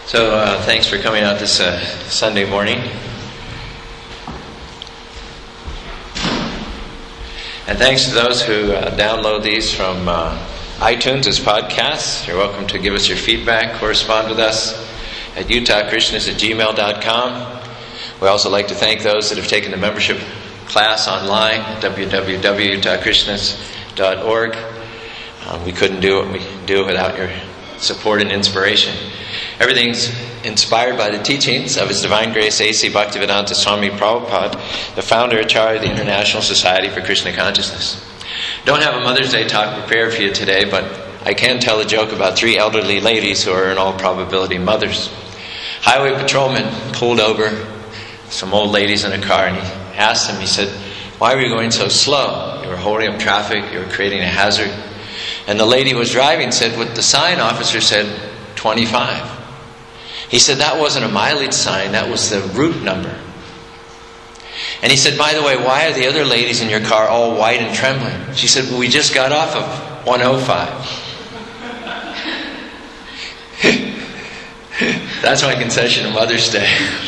So thanks for coming out this Sunday morning. And thanks to those who download these from iTunes as podcasts. You're welcome to give us your feedback, correspond with us at utahkrishnas@gmail.com. We also like to thank those that have taken the membership class online at www.utahkrishnas.org. We couldn't do what we do without your support and inspiration. Everything's inspired by the teachings of His Divine Grace A.C. Bhaktivedanta Swami Prabhupada, the founder Acharya of the International Society for Krishna Consciousness. Don't have a Mother's Day talk prepared for you today, but I can tell a joke about three elderly ladies who are in all probability mothers. Highway patrolman pulled over some old ladies in a car, and he asked them, he said, "Why were you going so slow? You were holding up traffic, you were creating a hazard." And the lady who was driving said, "What the sign officer said, 25. He said, "That wasn't a mileage sign, that was the route number." And he said, "By the way, why are the other ladies in your car all white and trembling?" She said, "Well, we just got off of 105. That's my concession on Mother's Day.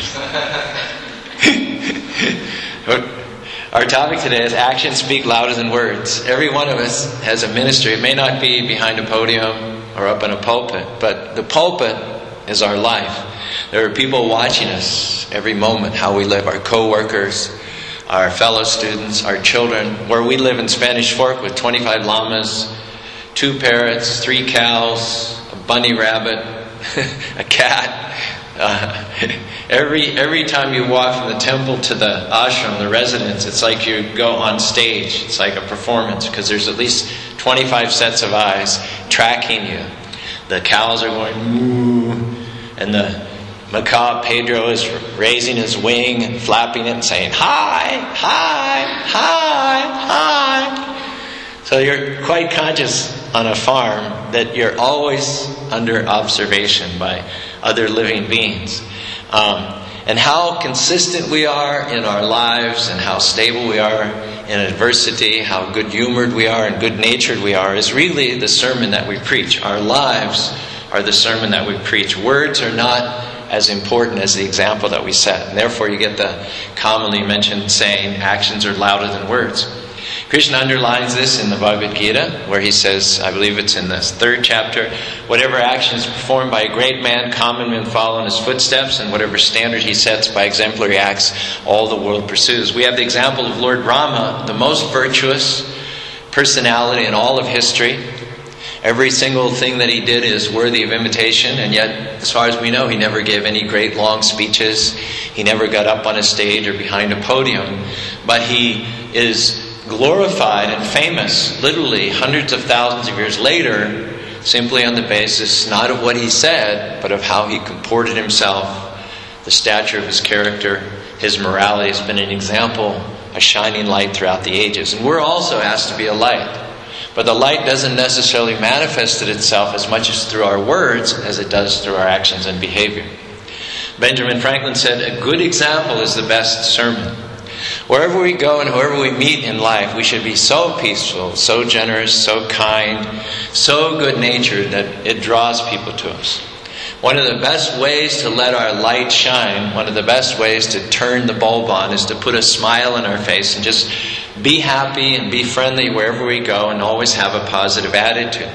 Our topic today is actions speak louder than words. Every one of us has a ministry. It may not be behind a podium or up in a pulpit, but the pulpit is our life. There are people watching us every moment, how we live, our co-workers, our fellow students, our children. Where we live in Spanish Fork with 25 llamas, 2 parrots, 3 cows, a bunny rabbit, a cat. Every time you walk from the temple to the ashram, the residence, it's like you go on stage. It's like a performance because there's at least 25 sets of eyes tracking you. The cows are going moo, and the macaw Pedro is raising his wing and flapping it and saying hi, hi, hi, hi. So you're quite conscious on a farm that you're always under observation by other living beings. And how consistent we are in our lives and how stable we are in adversity, how good-humored we are and good-natured we are is really the sermon that we preach. Our lives are the sermon that we preach. Words are not as important as the example that we set. And therefore you get the commonly mentioned saying, actions are louder than words. Krishna underlines this in the Bhagavad Gita, where he says, I believe it's in the 3rd chapter, whatever action is performed by a great man, common men follow in his footsteps, and whatever standard he sets by exemplary acts, all the world pursues. We have the example of Lord Rama, the most virtuous personality in all of history. Every single thing that he did is worthy of imitation, and yet, as far as we know, he never gave any great long speeches. He never got up on a stage or behind a podium, but he is glorified and famous literally hundreds of thousands of years later simply on the basis not of what he said but of how he comported himself, the stature of his character. His morality has been an example, a shining light throughout the ages. And we're also asked to be a light, but the light doesn't necessarily manifest itself as much as through our words as it does through our actions and behavior. Benjamin Franklin said, "A good example is the best sermon." Wherever we go and whoever we meet in life, we should be so peaceful, so generous, so kind, so good-natured that it draws people to us. One of the best ways to let our light shine, one of the best ways to turn the bulb on is to put a smile on our face and just be happy and be friendly wherever we go and always have a positive attitude.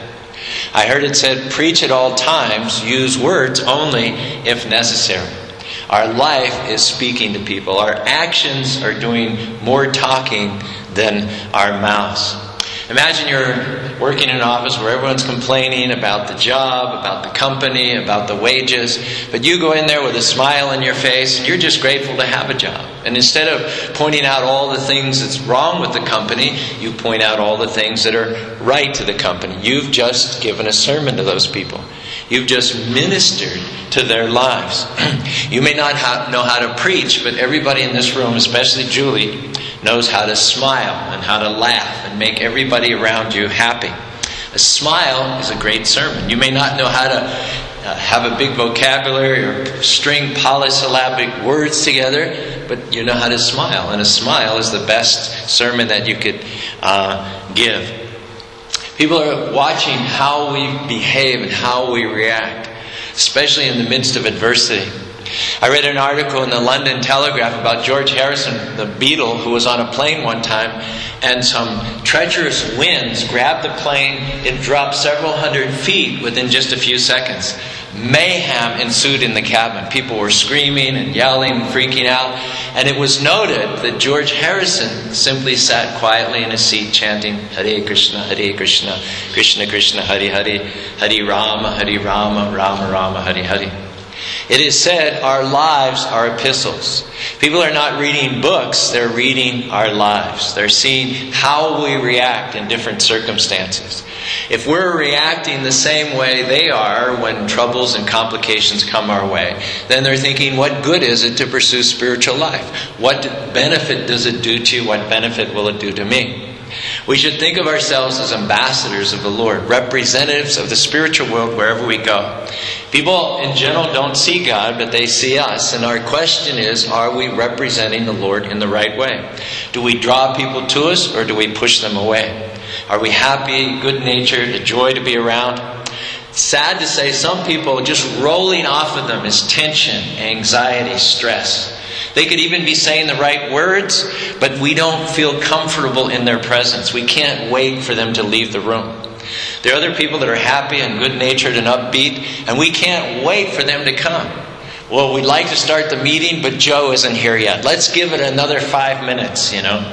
I heard it said, preach at all times, use words only if necessary. Our life is speaking to people. Our actions are doing more talking than our mouths. Imagine you're working in an office where everyone's complaining about the job, about the company, about the wages, but you go in there with a smile on your face and you're just grateful to have a job. And instead of pointing out all the things that's wrong with the company, you point out all the things that are right to the company. You've just given a sermon to those people. You've just ministered to their lives. You may not know how to preach, but everybody in this room, especially Julie, knows how to smile and how to laugh and make everybody around you happy. A smile is a great sermon. You may not know how to have a big vocabulary or string polysyllabic words together, but you know how to smile. And a smile is the best sermon that you could give. People are watching how we behave and how we react. especially in the midst of adversity. I read an article in the London Telegraph about George Harrison, the Beatle, who was on a plane one time, and some treacherous winds grabbed the plane. It dropped several hundred feet within just a few seconds. Mayhem ensued in the cabin. People were screaming and yelling and freaking out. And it was noted that George Harrison simply sat quietly in his seat chanting, Hare Krishna, Krishna Krishna, Hare Hare, Hare Rama, Rama Rama, Hare Hare. It is said our lives are epistles. People are not reading books, they're reading our lives. They're seeing how we react in different circumstances. If we're reacting the same way they are when troubles and complications come our way, then they're thinking, what good is it to pursue spiritual life? What benefit does it do to you? What benefit will it do to me? We should think of ourselves as ambassadors of the Lord, representatives of the spiritual world wherever we go. People in general don't see God, but they see us. And our question is, are we representing the Lord in the right way? Do we draw people to us, or do we push them away? Are we happy, good-natured, a joy to be around? Sad to say, some people, just rolling off of them is tension, anxiety, stress. They could even be saying the right words, but we don't feel comfortable in their presence. We can't wait for them to leave the room. There are other people that are happy and good-natured and upbeat, and we can't wait for them to come. Well, we'd like to start the meeting, but Joe isn't here yet. Let's give it another 5 minutes,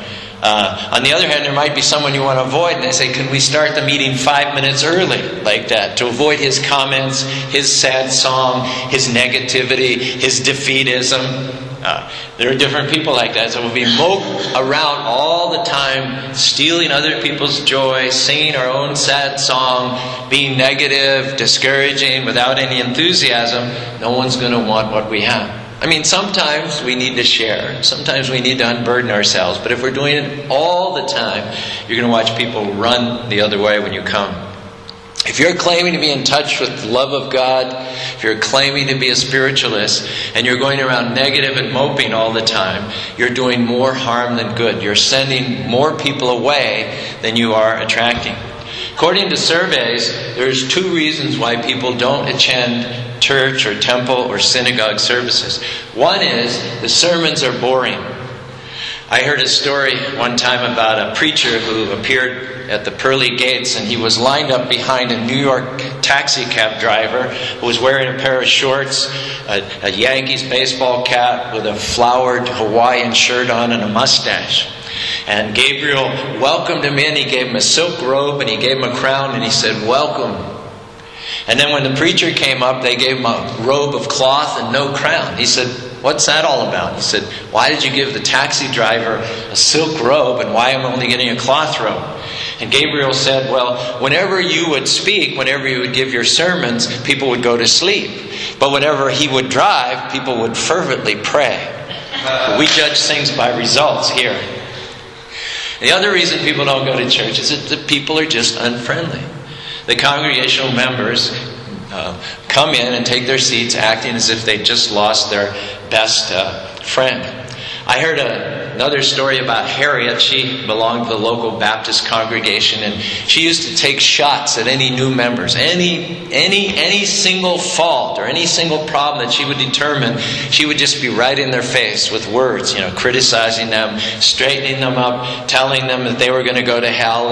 On the other hand, there might be someone you want to avoid, and they say, can we start the meeting 5 minutes early, like that, to avoid his comments, his sad song, his negativity, his defeatism. There are different people like that. So we'll be moped around all the time, stealing other people's joy, singing our own sad song, being negative, discouraging, without any enthusiasm. No one's going to want what we have. I mean, sometimes we need to share. Sometimes we need to unburden ourselves. But if we're doing it all the time, you're going to watch people run the other way when you come. If you're claiming to be in touch with the love of God, if you're claiming to be a spiritualist, and you're going around negative and moping all the time, you're doing more harm than good. You're sending more people away than you are attracting. According to surveys, there's 2 reasons why people don't attend church or temple or synagogue services. One is the sermons are boring. I heard a story one time about a preacher who appeared at the pearly gates, and he was lined up behind a New York taxi cab driver who was wearing a pair of shorts, a Yankees baseball cap with a flowered Hawaiian shirt on, and a mustache. And Gabriel welcomed him in. He gave him a silk robe and he gave him a crown, and he said, "Welcome." And then when the preacher came up, they gave him a robe of cloth and no crown. He said, "What's that all about?" He said, "Why did you give the taxi driver a silk robe, and why am I only getting a cloth robe?" And Gabriel said, "Well, whenever you would speak, whenever you would give your sermons, people would go to sleep. But whenever he would drive, people would fervently pray." We judge things by results here. The other reason people don't go to church is that the people are just unfriendly. The congregational members come in and take their seats acting as if they just lost their best friend. I heard another story about Harriet. She belonged to the local Baptist congregation, and she used to take shots at any new members. Any single fault or any single problem that she would determine, she would just be right in their face with words, criticizing them, straightening them up, telling them that they were going to go to hell,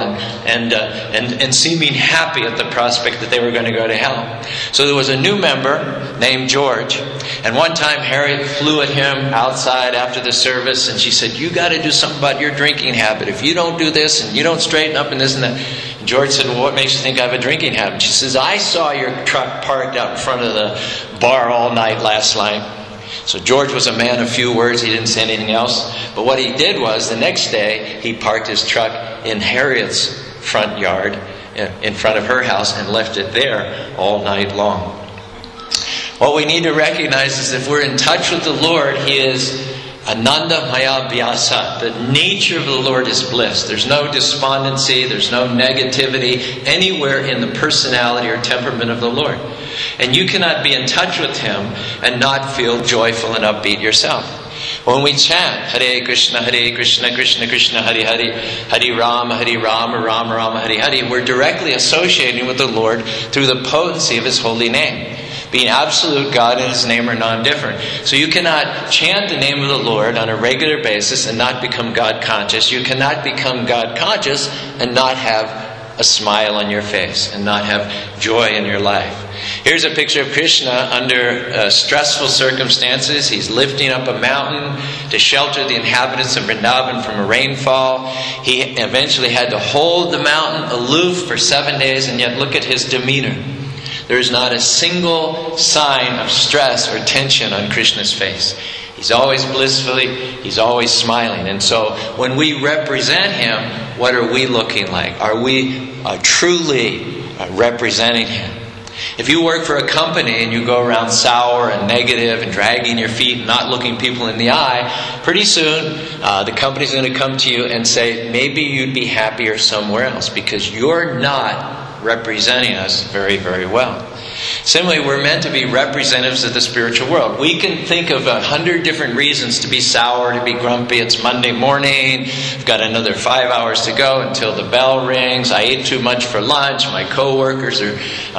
and seeming happy at the prospect that they were going to go to hell. So there was a new member named George, and one time Harriet flew at him outside after the service, and she said, "You got to do something about your drinking habit. If you don't do this and you don't straighten up and this and that." And George said, "Well, what makes you think I have a drinking habit?" She says, "I saw your truck parked out in front of the bar all night last night." So George was a man of few words. He didn't say anything else. But what he did was, the next day, he parked his truck in Harriet's front yard, in front of her house, and left it there all night long. What we need to recognize is if we're in touch with the Lord, He is Ananda Maya Vyasa. The nature of the Lord is bliss. There's no despondency, there's no negativity anywhere in the personality or temperament of the Lord. And you cannot be in touch with Him and not feel joyful and upbeat yourself. When we chant Hare Krishna, Krishna Krishna, Hare Hare, Hare Rama, Rama Rama, Hare Hare, we're directly associating with the Lord through the potency of His holy name. being absolute God and His name are non-different. So you cannot chant the name of the Lord on a regular basis and not become God conscious. You cannot become God conscious and not have a smile on your face and not have joy in your life. Here's a picture of Krishna under stressful circumstances. He's lifting up a mountain to shelter the inhabitants of Vrindavan from a rainfall. He eventually had to hold the mountain aloof for 7 days, and yet look at his demeanor. There is not a single sign of stress or tension on Krishna's face. He's always he's always smiling. And so when we represent Him, what are we looking like? Are we truly representing Him? If you work for a company and you go around sour and negative and dragging your feet and not looking people in the eye, pretty soon the company's going to come to you and say, maybe you'd be happier somewhere else because you're not representing us very, very well. Similarly, we're meant to be representatives of the spiritual world. We can think of 100 different reasons to be sour, to be grumpy. It's Monday morning. I've got another 5 hours to go until the bell rings. I ate too much for lunch. My coworkers are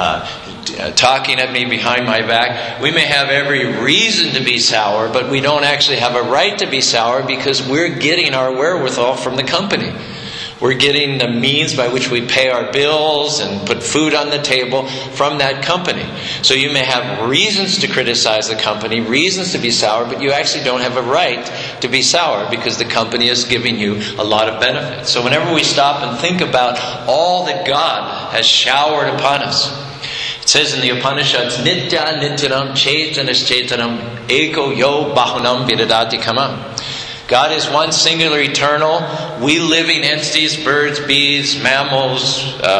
talking at me behind my back. We may have every reason to be sour, but we don't actually have a right to be sour because we're getting our wherewithal from the company. We're getting the means by which we pay our bills and put food on the table from that company. So you may have reasons to criticize the company, reasons to be sour, but you actually don't have a right to be sour because the company is giving you a lot of benefits. So whenever we stop and think about all that God has showered upon us, it says in the Upanishads, Nitya Nityanam Chaitanas Chaitanam Eko Yo Bahunam Vidadati Kamam. God is one singular eternal. We living entities, birds, bees, mammals,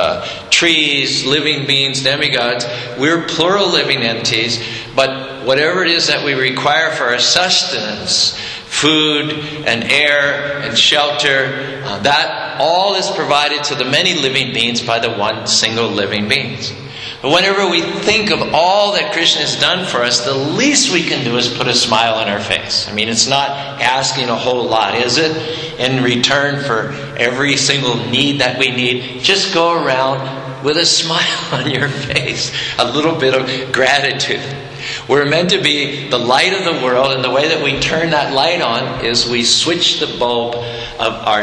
trees, living beings, demigods, we're plural living entities. But whatever it is that we require for our sustenance, food and air and shelter, that all is provided to the many living beings by the one single living being. But whenever we think of all that Krishna has done for us, the least we can do is put a smile on our face. I mean, it's not asking a whole lot, is it? In return for every single need that we need, just go around with a smile on your face, a little bit of gratitude. We're meant to be the light of the world, and the way that we turn that light on is we switch the bulb of our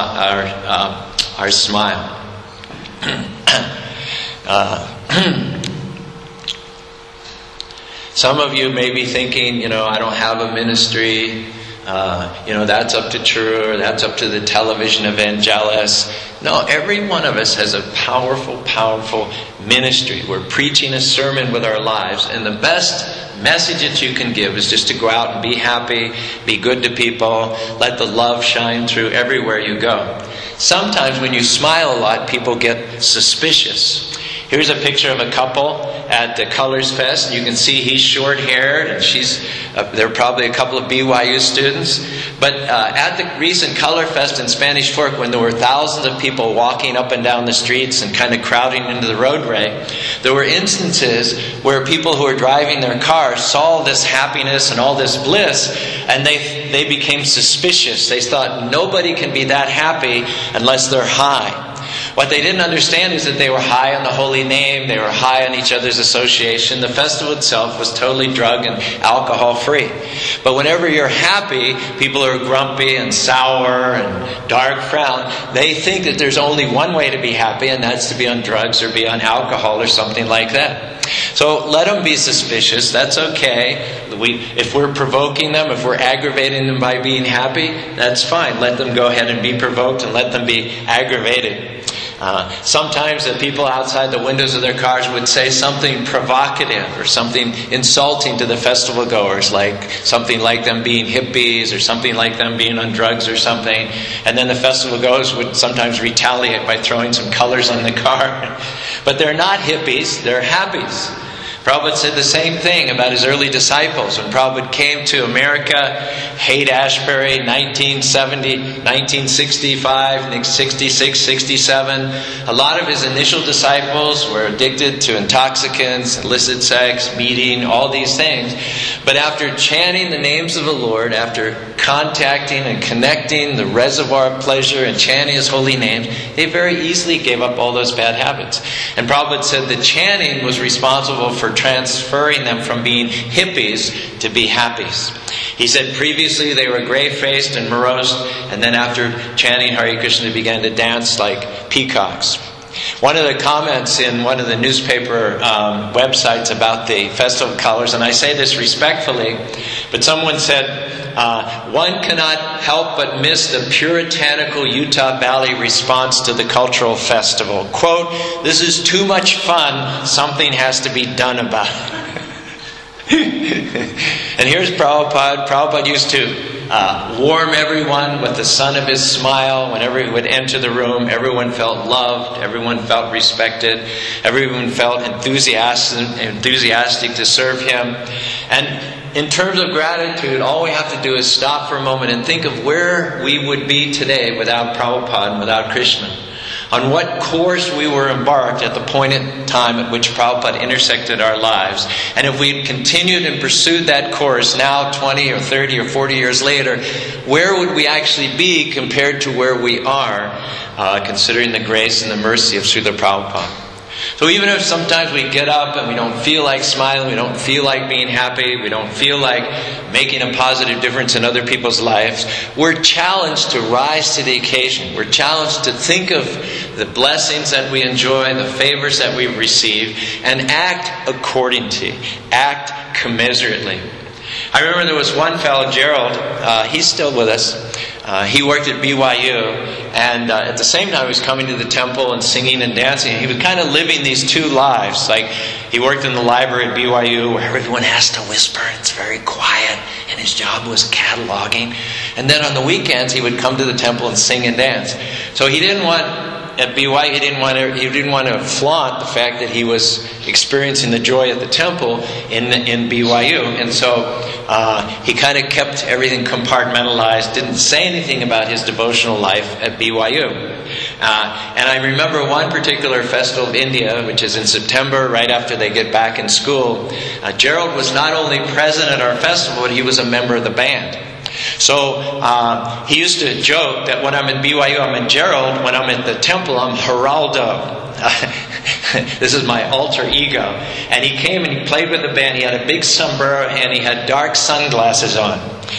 smile. Some of you may be thinking, I don't have a ministry. That's up to True, or that's up to the television evangelists. No, every one of us has a powerful, powerful ministry. We're preaching a sermon with our lives, and the best message that you can give is just to go out and be happy, be good to people, let the love shine through everywhere you go. Sometimes when you smile a lot, people get suspicious. Here's a picture of a couple at the Colors Fest. You can see he's short-haired and they're probably a couple of BYU students. But at the recent Color Fest in Spanish Fork, when there were thousands of people walking up and down the streets and kind of crowding into the roadway, there were instances where people who were driving their cars saw this happiness and all this bliss, and they became suspicious. They thought nobody can be that happy unless they're high. What they didn't understand is that they were high on the holy name, they were high on each other's association. The festival itself was totally drug and alcohol free. But whenever you're happy, people are grumpy and sour and dark frown. They think that there's only one way to be happy, and that's to be on drugs or be on alcohol or something like that. So let them be suspicious. That's okay. If we're provoking them, if we're aggravating them by being happy, that's fine. Let them go ahead and be provoked and let them be aggravated. Sometimes the people outside the windows of their cars would say something provocative or something insulting to the festival goers, like something like them being hippies or something like them being on drugs or something. And then the festival goers would sometimes retaliate by throwing some colors on the car. But they're not hippies, they're happies. Prabhupada said the same thing about his early disciples. When Prabhupada came to America, Haight-Ashbury, 1970, 1965, 66, 67, a lot of his initial disciples were addicted to intoxicants, illicit sex, meeting, all these things. But after chanting the names of the Lord, after contacting and connecting the reservoir of pleasure and chanting His holy names, they very easily gave up all those bad habits. And Prabhupada said the chanting was responsible for for transferring them from being hippies to be happies. He said previously they were gray-faced and morose, and then after chanting Hare Krishna they began to dance like peacocks. One of the comments in one of the newspaper websites about the Festival of Colors, and I say this respectfully, but someone said, one cannot help but miss the puritanical Utah Valley response to the cultural festival. Quote, "This is too much fun. Something has to be done about it." And here's Prabhupada. Prabhupada used to warm everyone with the sun of his smile. Whenever he would enter the room, everyone felt loved, everyone felt respected, everyone felt enthusiastic to serve him. And in terms of gratitude, all we have to do is stop for a moment and think of where we would be today without Prabhupada and without Krishna. On what course we were embarked at the point in time at which Prabhupada intersected our lives. And if we had continued and pursued that course now 20 or 30 or 40 years later, where would we actually be compared to where we are, considering the grace and the mercy of Srila Prabhupada? So even if sometimes we get up and we don't feel like smiling, we don't feel like being happy, we don't feel like making a positive difference in other people's lives, we're challenged to rise to the occasion. We're challenged to think of the blessings that we enjoy, the favors that we receive, and act accordingly, act commiserately. I remember there was one fellow, Gerald, he's still with us. He worked at BYU, and at the same time he was coming to the temple and singing and dancing. He was kind of living these two lives. Like, he worked in the library at BYU where everyone has to whisper, it's very quiet, and his job was cataloging. And then on the weekends he would come to the temple and sing and dance. So he didn't want, at BYU, he didn't want to flaunt the fact that he was experiencing the joy at the temple in BYU, and so he kind of kept everything compartmentalized, didn't say anything about his devotional life at BYU. And I remember one particular festival of India, which is in September, right after they get back in school. Gerald was not only present at our festival, but he was a member of the band. So he used to joke that when I'm at BYU, I'm in Gerald. When I'm at the temple, I'm Geraldo. This is my alter ego. And he came and he played with the band. He had a big sombrero and he had dark sunglasses on,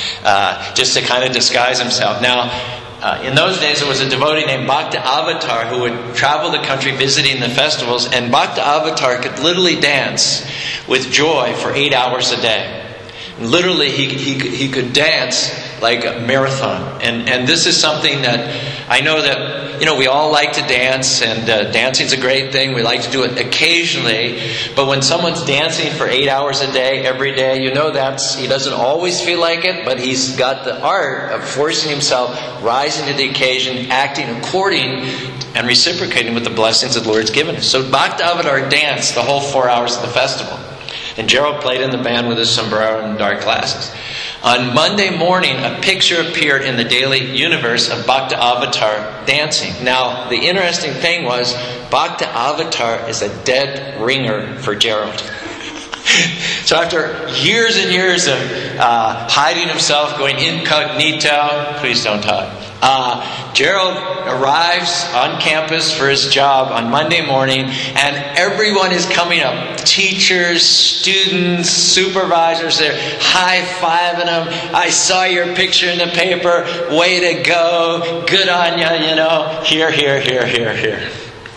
just to kind of disguise himself. Now, in those days, there was a devotee named Bhakta Avatar who would travel the country visiting the festivals, and Bhakta Avatar could literally dance with joy for 8 hours a day. Literally, he could dance like a marathon. And this is something that I know that, we all like to dance, and dancing's a great thing. We like to do it occasionally. But when someone's dancing for 8 hours a day, every day, he doesn't always feel like it, but he's got the art of forcing himself, rising to the occasion, acting according and reciprocating with the blessings that the Lord's given us. So Bhakta Avatar danced the whole 4 hours of the festival. And Gerald played in the band with his sombrero and dark glasses. On Monday morning, a picture appeared in the Daily Universe of Bhakta Avatar dancing. Now, the interesting thing was, Bhakta Avatar is a dead ringer for Gerald. So after years and years of hiding himself, going incognito, please don't talk, Gerald arrives on campus for his job on Monday morning, and everyone is coming up. Teachers, students, supervisors, they're high-fiving him. I saw your picture in the paper. Way to go. Good on you, Here.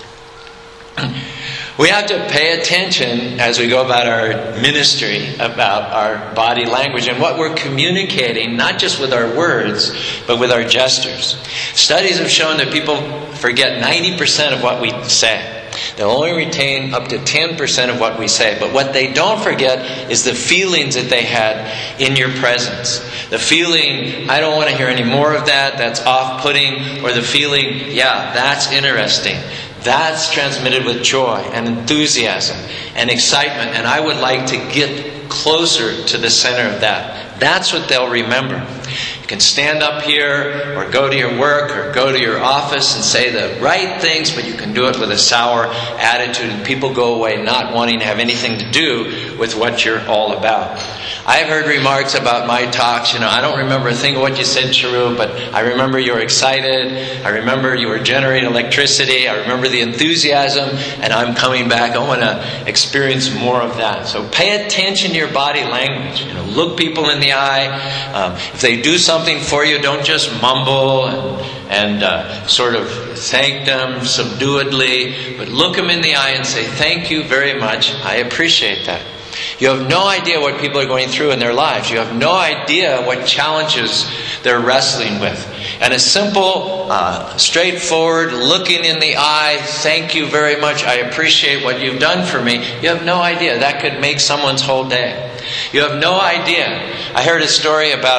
We have to pay attention as we go about our ministry, about our body language, and what we're communicating, not just with our words, but with our gestures. Studies have shown that people forget 90% of what we say. They'll only retain up to 10% of what we say. But what they don't forget is the feelings that they had in your presence. The feeling, I don't want to hear any more of that, that's off-putting, or the feeling, yeah, that's interesting. That's transmitted with joy and enthusiasm and excitement, and I would like to get closer to the center of that. That's what they'll remember. You can stand up here or go to your work or go to your office and say the right things, but you can do it with a sour attitude, and people go away not wanting to have anything to do with what you're all about. I've heard remarks about my talks. I don't remember a thing of what you said, Charu, but I remember you were excited. I remember you were generating electricity. I remember the enthusiasm, and I'm coming back. I want to experience more of that. So pay attention to your body language. Look people in the eye. If they do something for you, don't just mumble and sort of thank them subduedly, but look them in the eye and say, thank you very much. I appreciate that. You have no idea what people are going through in their lives. You have no idea what challenges they're wrestling with. And a simple, straightforward, looking in the eye, thank you very much, I appreciate what you've done for me. You have no idea. That could make someone's whole day. You have no idea. I heard a story about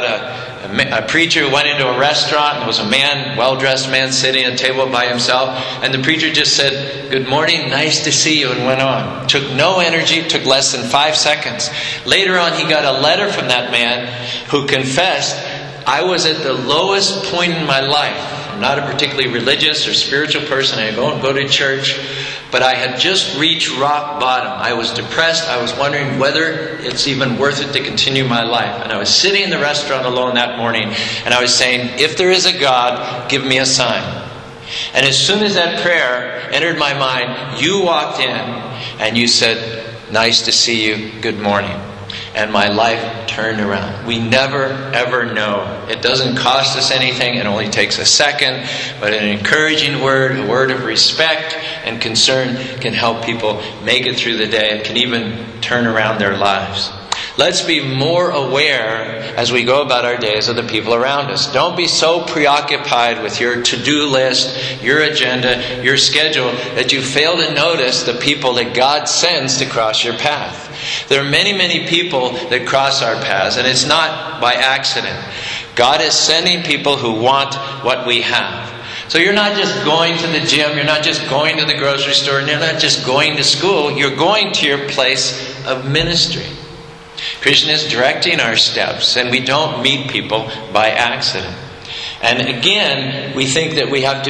a preacher who went into a restaurant, and there was a man, well-dressed man, sitting at a table by himself, and the preacher just said, "Good morning, nice to see you," and went on. Took no energy, took less than 5 seconds. Later on, he got a letter from that man who confessed, "I was at the lowest point in my life. I'm not a particularly religious or spiritual person. I don't go to church. But I had just reached rock bottom. I was depressed. I was wondering whether it's even worth it to continue my life. And I was sitting in the restaurant alone that morning, and I was saying, if there is a God, give me a sign." And as soon as that prayer entered my mind, you walked in and you said, "Nice to see you. Good morning." And my life turned around. We never, ever know. It doesn't cost us anything. It only takes a second. But an encouraging word, a word of respect and concern can help people make it through the day. It can even turn around their lives. Let's be more aware as we go about our days of the people around us. Don't be so preoccupied with your to-do list, your agenda, your schedule, that you fail to notice the people that God sends to cross your path. There are many, many people that cross our paths, and it's not by accident. God is sending people who want what we have. So you're not just going to the gym, you're not just going to the grocery store, and you're not just going to school, you're going to your place of ministry. Krishna is directing our steps, and we don't meet people by accident. And again, we think that we have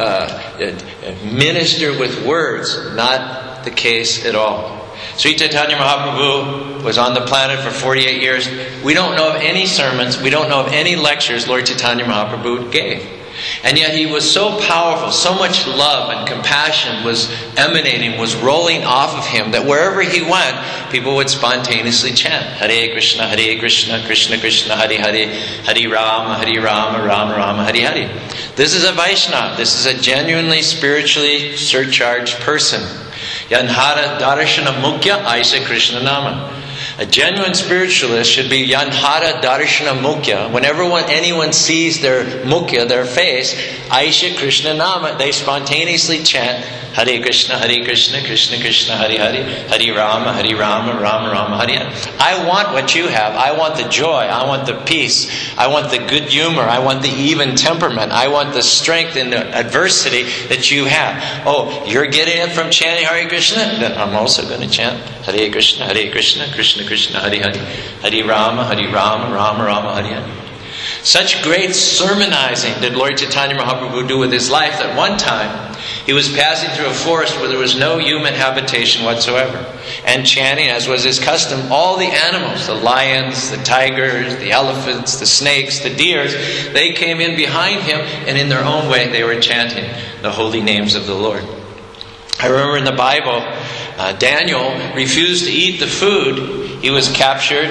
to minister with words. Not the case at all. Sri Chaitanya Mahaprabhu was on the planet for 48 years. We don't know of any sermons, we don't know of any lectures Lord Chaitanya Mahaprabhu gave. And yet he was so powerful, so much love and compassion was emanating, was rolling off of him, that wherever he went, people would spontaneously chant, Hare Krishna, Krishna Krishna, Hare Hare, Hare Rama, Rama Rama, Hare Hare. This is a Vaishnava. This is a genuinely spiritually surcharged person. Yanhara Darshana Mukhya Aisha Krishna Nama. A genuine spiritualist should be Yanhara Darshana Mukhya. Whenever anyone sees their mukhya, their face, Aisha Krishna Nama, they spontaneously chant Hare Krishna, Krishna Krishna, Hare Hare, Hare Rama, Rama Rama, Hare Hare. I want what you have. I want the joy. I want the peace. I want the good humor. I want the even temperament. I want the strength in the adversity that you have. Oh, you're getting it from chanting Hare Krishna? Then I'm also going to chant Hare Krishna, Krishna Krishna, Hare Hare, Hare Rama, Rama Rama, Hare Hare. Such great sermonizing did Lord Chaitanya Mahaprabhu do with his life that one time he was passing through a forest where there was no human habitation whatsoever, and chanting, as was his custom, all the animals, the lions, the tigers, the elephants, the snakes, the deers, they came in behind him, and in their own way they were chanting the holy names of the Lord. I remember in the Bible, Daniel refused to eat the food. He was captured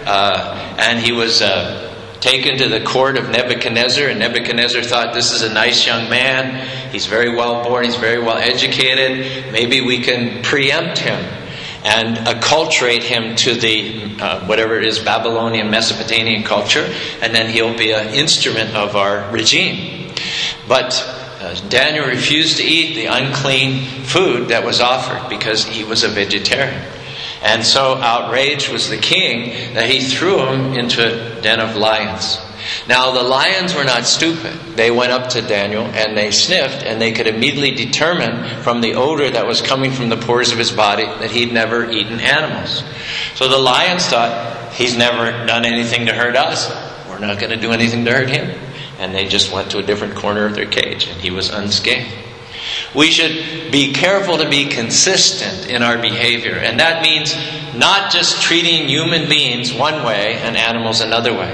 and he was taken to the court of Nebuchadnezzar, and Nebuchadnezzar thought, this is a nice young man, he's very well born, he's very well educated, maybe we can preempt him and acculturate him to the whatever it is, Babylonian, Mesopotamian culture, and then he'll be an instrument of our regime. But Daniel refused to eat the unclean food that was offered because he was a vegetarian. And so outraged was the king that he threw him into a den of lions. Now the lions were not stupid. They went up to Daniel and they sniffed, and they could immediately determine from the odor that was coming from the pores of his body that he'd never eaten animals. So the lions thought, he's never done anything to hurt us. We're we're not going to do anything to hurt him. And they just went to a different corner of their cage, and he was unscathed. We should be careful to be consistent in our behavior. And that means not just treating human beings one way and animals another way.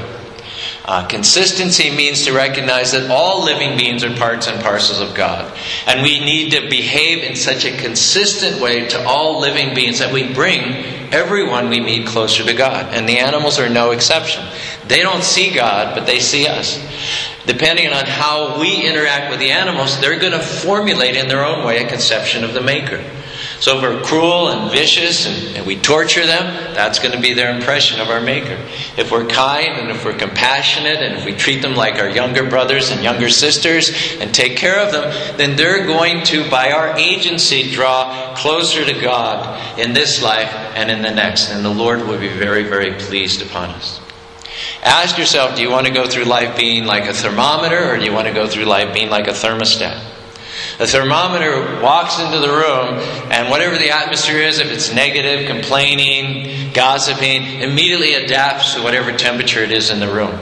Consistency means to recognize that all living beings are parts and parcels of God. And we need to behave in such a consistent way to all living beings that we bring everyone we meet closer to God. And the animals are no exception. They don't see God, but they see us. Depending on how we interact with the animals, they're going to formulate in their own way a conception of the Maker. So if we're cruel and vicious and we torture them, that's going to be their impression of our Maker. If we're kind and if we're compassionate and if we treat them like our younger brothers and younger sisters and take care of them, then they're going to, by our agency, draw closer to God in this life and in the next. And the Lord will be very, very pleased upon us. Ask yourself, do you want to go through life being like a thermometer, or do you want to go through life being like a thermostat? A thermometer walks into the room, and whatever the atmosphere is, if it's negative, complaining, gossiping, immediately adapts to whatever temperature it is in the room.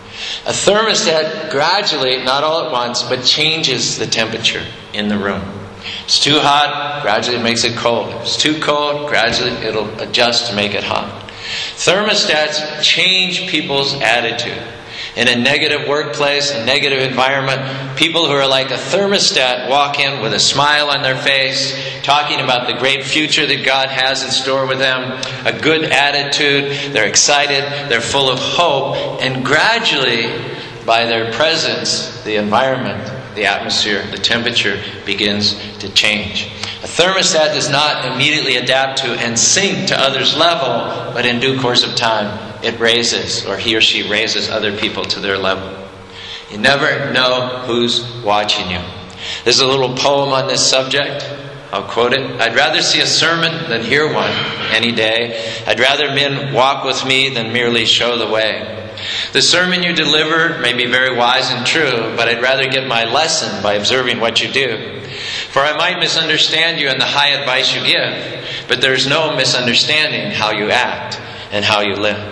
A thermostat gradually, not all at once, but changes the temperature in the room. If it's too hot, gradually it makes it cold. If it's too cold, gradually it'll adjust to make it hot. Thermostats change people's attitude. In a negative workplace, a negative environment, people who are like a thermostat walk in with a smile on their face, talking about the great future that God has in store with them, a good attitude, they're excited, they're full of hope, and gradually, by their presence, the environment, the atmosphere, the temperature begins to change. A thermostat does not immediately adapt to and sink to others' level, but in due course of time, it raises, or he or she raises other people to their level. You never know who's watching you. There's a little poem on this subject. I'll quote it. I'd rather see a sermon than hear one any day. I'd rather men walk with me than merely show the way. The sermon you deliver may be very wise and true, but I'd rather get my lesson by observing what you do. For I might misunderstand you in the high advice you give, but there's no misunderstanding how you act and how you live.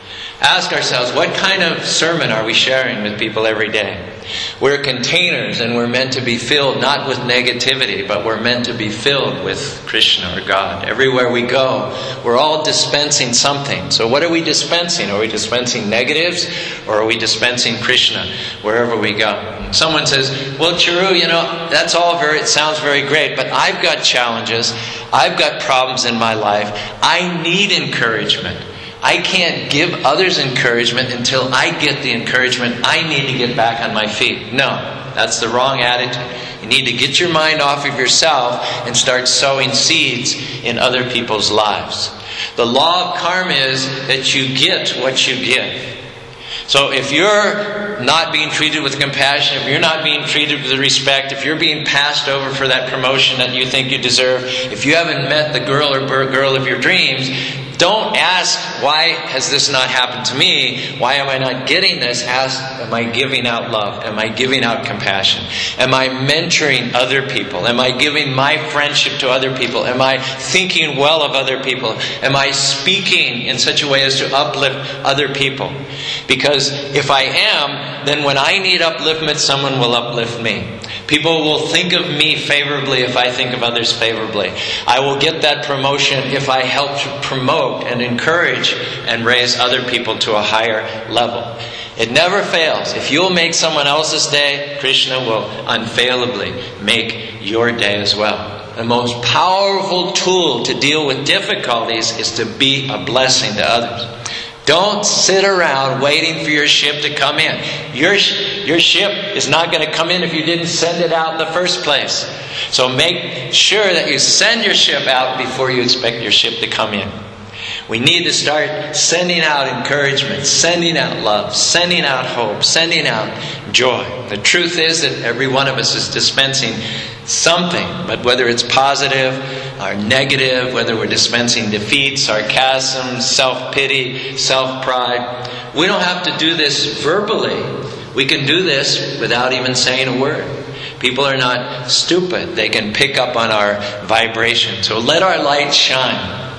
Ask ourselves, what kind of sermon are we sharing with people every day? We're containers, and we're meant to be filled not with negativity, but we're meant to be filled with Krishna or God. Everywhere we go, we're all dispensing something. So what are we dispensing? Are we dispensing negatives, or are we dispensing Krishna wherever we go? Someone says, well, Chiru, that's all it sounds very great, but I've got challenges. I've got problems in my life. I need encouragement. I can't give others encouragement until I get the encouragement I need to get back on my feet. No, that's the wrong attitude. You need to get your mind off of yourself and start sowing seeds in other people's lives. The law of karma is that you get what you give. So if you're not being treated with compassion, if you're not being treated with respect, if you're being passed over for that promotion that you think you deserve, if you haven't met the girl or girl of your dreams, don't ask, why has this not happened to me? Why am I not getting this? Ask, am I giving out love? Am I giving out compassion? Am I mentoring other people? Am I giving my friendship to other people? Am I thinking well of other people? Am I speaking in such a way as to uplift other people? Because if I am, then when I need upliftment, someone will uplift me. People will think of me favorably if I think of others favorably. I will get that promotion if I help to promote and encourage and raise other people to a higher level. It never fails. If you'll make someone else's day, Krishna will unfailably make your day as well. The most powerful tool to deal with difficulties is to be a blessing to others. Don't sit around waiting for your ship to come in. Your ship is not going to come in if you didn't send it out in the first place. So make sure that you send your ship out before you expect your ship to come in. We need to start sending out encouragement, sending out love, sending out hope, sending out joy. The truth is that every one of us is dispensing something, but whether it's positive or negative, whether we're dispensing defeat, sarcasm, self-pity, self-pride, we don't have to do this verbally. We can do this without even saying a word. People are not stupid. They can pick up on our vibration. So let our light shine.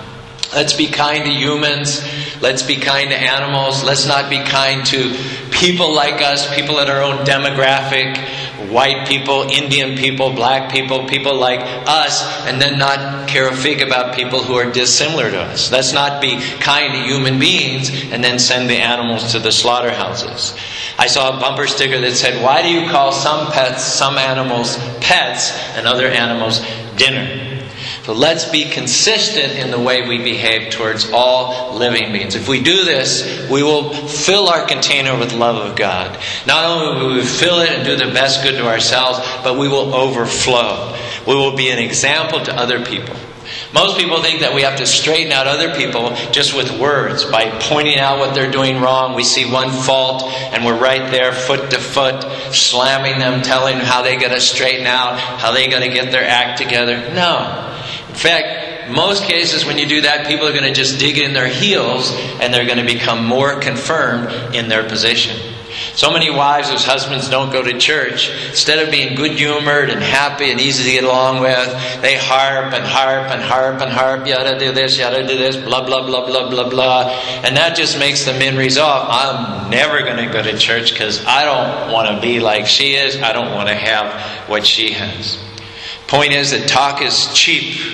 Let's be kind to humans. Let's be kind to animals. Let's not be kind to people like us, people in our own demographic, white people, Indian people, black people, people like us, and then not care a fig about people who are dissimilar to us. Let's not be kind to human beings and then send the animals to the slaughterhouses. I saw a bumper sticker that said, "Why do you call some pets, some animals pets, and other animals dinner?" So let's be consistent in the way we behave towards all living beings. If we do this, we will fill our container with love of God. Not only will we fill it and do the best good to ourselves, but we will overflow. We will be an example to other people. Most people think that we have to straighten out other people just with words, by pointing out what they're doing wrong. We see one fault and we're right there foot to foot, slamming them, telling them how they got to straighten out, how they got to get their act together. No. In fact, most cases when you do that, people are going to just dig in their heels and they're going to become more confirmed in their position. So many wives whose husbands don't go to church, instead of being good-humored and happy and easy to get along with, they harp and harp and harp and harp, you ought to do this, blah, blah, blah, blah, blah, blah. And that just makes the men resolve, I'm never going to go to church because I don't want to be like she is. I don't want to have what she has. Point is that talk is cheap.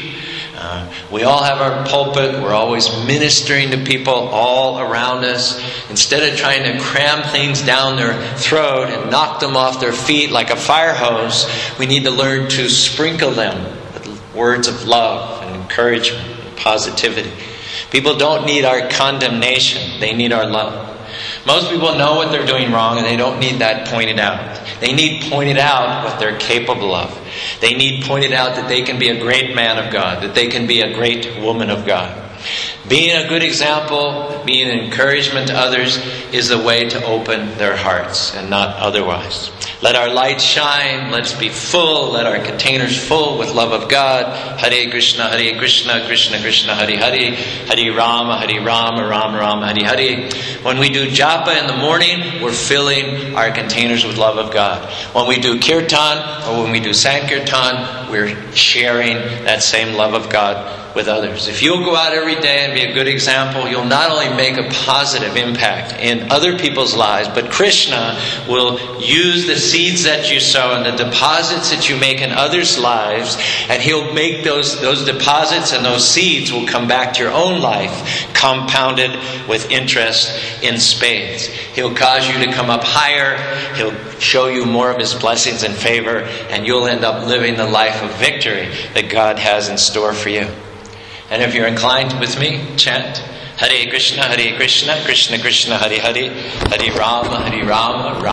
We all have our pulpit. We're always ministering to people all around us. Instead of trying to cram things down their throat and knock them off their feet like a fire hose, we need to learn to sprinkle them with words of love and encouragement and positivity. People don't need our condemnation. They need our love. Most people know what they're doing wrong and they don't need that pointed out. They need pointed out what they're capable of. They need pointed out that they can be a great man of God, that they can be a great woman of God. Being a good example, being an encouragement to others is the way to open their hearts and not otherwise. Let our light shine. Let's be full. Let our containers full with love of God. Hare Krishna, Krishna Krishna, Hare Hare. Hare Rama, Rama Rama, Hare Hare. When we do japa in the morning, we're filling our containers with love of God. When we do kirtan or when we do sankirtan, we're sharing that same love of God with others. If you'll go out every day and be a good example, you'll not only make a positive impact in other people's lives, but Krishna will use the seeds that you sow and the deposits that you make in others' lives, and He'll make those deposits and those seeds will come back to your own life, compounded with interest in spades. He'll cause you to come up higher. He'll show you more of His blessings and favor, and you'll end up living the life of victory that God has in store for you. And if you're inclined with me, chant Hare Krishna, Krishna Krishna, Hare Hare, Hare Rama, Rama.